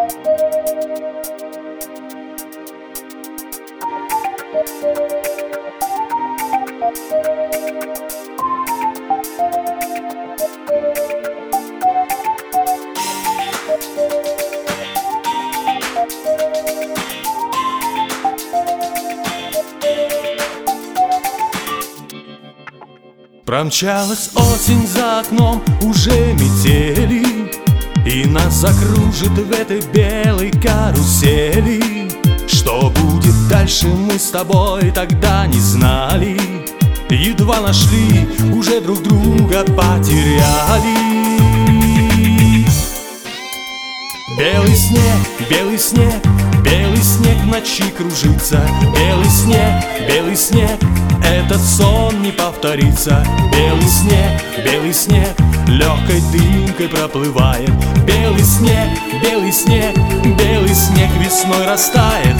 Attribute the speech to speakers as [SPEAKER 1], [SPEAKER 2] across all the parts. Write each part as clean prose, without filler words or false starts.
[SPEAKER 1] Промчалась осень за окном, уже метели, и нас закружит в этой белой карусели. Что будет дальше, мы с тобой тогда не знали. Едва нашли, уже друг друга потеряли. Белый снег, белый снег, белый снег в ночи кружится. Белый снег, этот сон не повторится. Белый снег, легкой дымкой проплывает. Белый снег, белый снег, белый снег весной растает.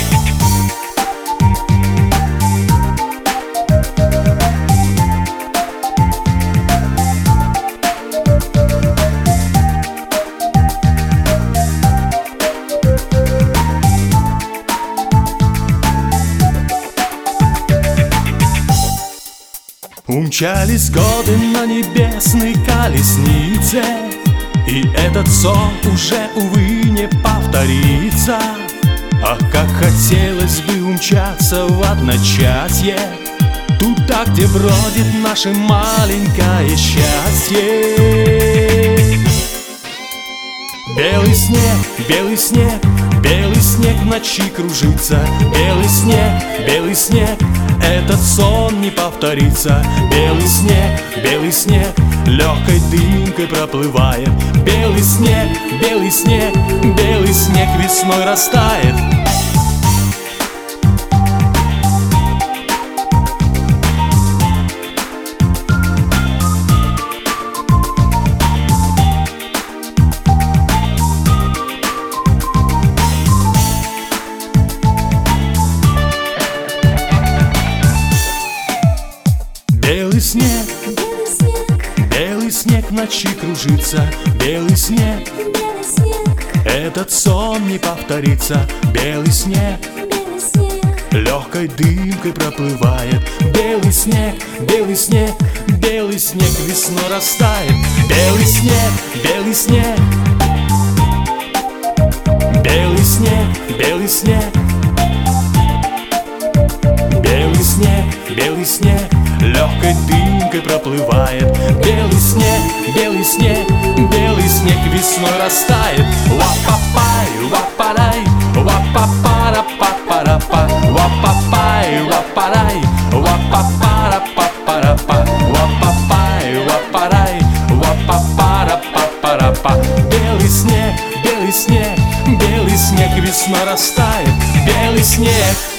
[SPEAKER 1] Умчались годы на небесной колеснице, и этот сон уже, увы, не повторится. Ах, как хотелось бы умчаться в одночасье, туда, где бродит наше маленькое счастье. Белый снег, белый снег, белый снег в ночи кружится. Белый снег, этот сон не повторится. Белый снег, легкой дымкой проплывает. Белый снег, белый снег, белый снег весной растает. Белый снег, белый снег в ночи кружится. Белый снег, этот сон не повторится. Белый снег, легкой дымкой проплывает. Белый снег, белый снег, белый снег весной растает. Белый снег, белый снег, белый снег, белый снег, белый снег, белый снег, легкой дымкой проплывает. Белый снег, белый снег, белый снег весной растает. Ва-па-пай, ва-парай, ва-па-пара-па-пара-па, ва-па-пай, ва-парай, ва-па-пара-па-пара-па, ва-па-пай, ва-парай, ва-па-пара-па-пара-па. Белый снег, белый снег, белый снег весной растает. Белый снег.